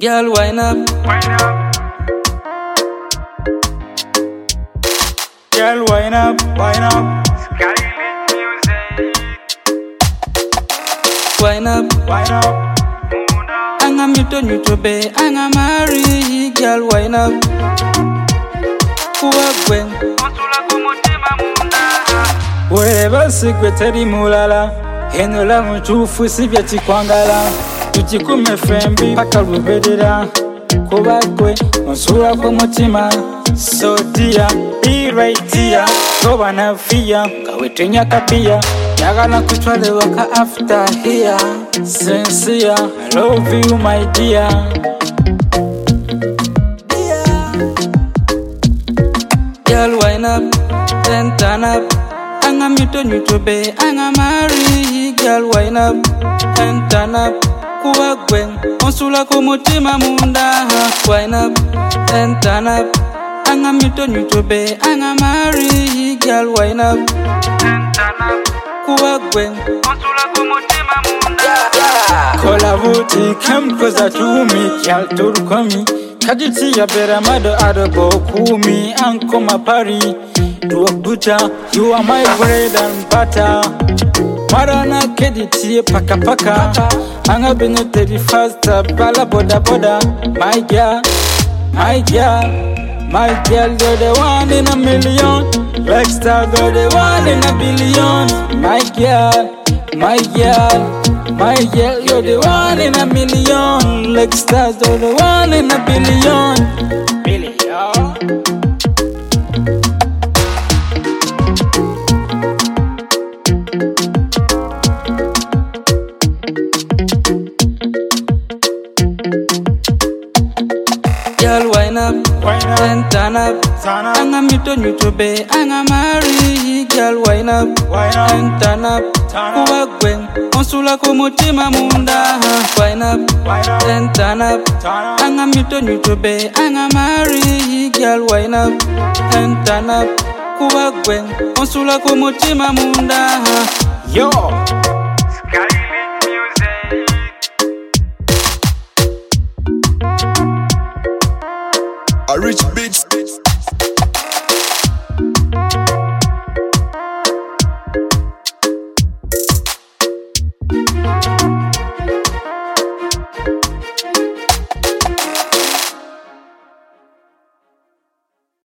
Girl, wind up. Girl, wind up, wind up. Wind up, wind up. Anga mito nyutobe, anga mari. Girl, wind up. Kuwagwen. Wherever secretary mulala. Henola mchufu sivya chikwangala. Tujikume fembi paka rubedera. Kuwagwe, onsura kwa mutima. So dear, be right here. Go na fear, kawetenya kapia. Yagala kutwale waka after here. Sincere, I love you my dear. Girl, wind up, then turn up. Anga mito nyutobe, anga mari. Girl, wind up, then turn up. Kuwagwen, onsula kumutima munda. Wind up, then turn up. Anga mito nyutobe, anga mari. Girl, wind up, then turn up. Kuwagwen, onsula kumutima munda. Kola vuti, come closer to me. Girl, turkomi. Kajiti ya bera mado adobo kumi. Anko mapari, do a butcher. You are my bread and butter. Marana kediti paka paka. Anga bene 31st bala boda boda. My girl, my girl, my girl, you're the one in a million. Like star, you're the one in a billion. My girl, my girl. My girl, you're the one in a million. Like stars, you're the one in a billion. Girl, wind up, then turn up. Anga mito nyutobe, anga mari. Girl, wind up, then turn up. Kuwagwen, onsula kumutima munda. Wind up, then turn up. Anga mito nyutobe, anga mari. Girl, wind up, then turn up. Kuwagwen, onsula kumutima munda. Yo.